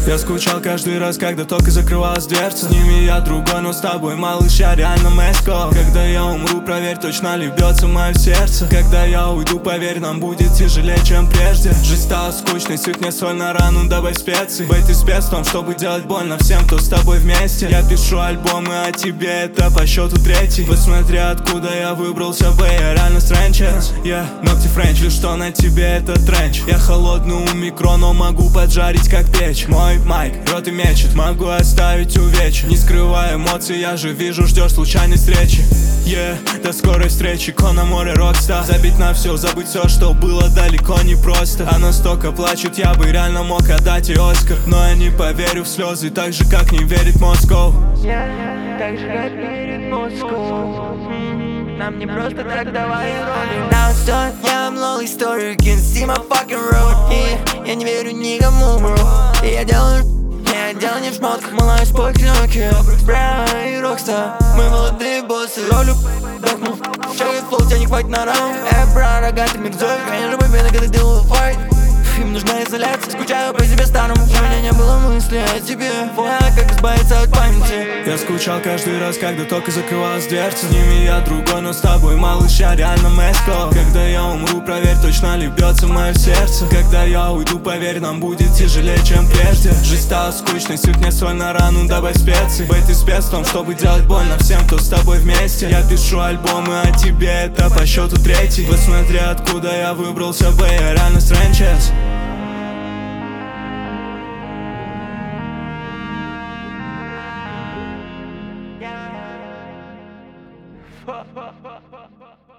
Я скучал каждый раз, когда только закрывалась дверца. С ними я другой, но с тобой, малыш, я реально Мэско. Когда я умру, проверь, точно ли бьется мое сердце. Когда я уйду, поверь, нам будет тяжелее, чем прежде. Жизнь стала скучной, сыпь соль на рану, добавь специй. Бэй, ты спец в том, чтобы делать больно всем, кто с тобой вместе. Я пишу альбомы о тебе, это по счету третий. Посмотри, откуда я выбрался, бэй, я реально стрэнчес. Ногти френч, лишь что на тебе это тренч. Я холодный у микро, но могу поджарить как печь. Мой майк рот и мечет, могу оставить увечья. Не скрывая эмоций, я же вижу, ждешь случайной встречи. До скорой встречи, Кона море Рокстар. Забить на все, забыть все, что было далеко не просто. А настолько плачут, я бы реально мог отдать ей Оскар. Но я не поверю в слезы, так же, как не верит Москва. Так же, как верит Москва. Нам не просто так, давай ролим. Now it's done, yeah, I'm lonely story. You can see my fucking road, yeah. Я не верю никому, bro. Я делаю не в шмотках, малаюсь по клёнке. Бра и Рокстар, мы молодые боссы. Ролю дохну, шагает флоу, тебя не хватит на раунд. Бра, рогатый мирзой, конечно, победа, когда делаю файт. Им нужна изоляция, скучаю по себе старому. У меня не было мысли о тебе, как избавиться от памяти. Я скучал каждый раз, когда только закрывалась дверца. С ними я другой, но с тобой, малыш, я реально Мэско. Когда я умру, проверь, точно ли бьется мое сердце. Когда я уйду, поверь, нам будет тяжелее, чем прежде. Жизнь стала скучной, сыпь соль на рану, добавь специи. Бэй, ты спец в том, чтобы делать больно всем, кто с тобой вместе. Я пишу альбомы о тебе, это по счету третий. Посмотри, откуда я выбрался, бэй, я реально стрэнчес. Yeah.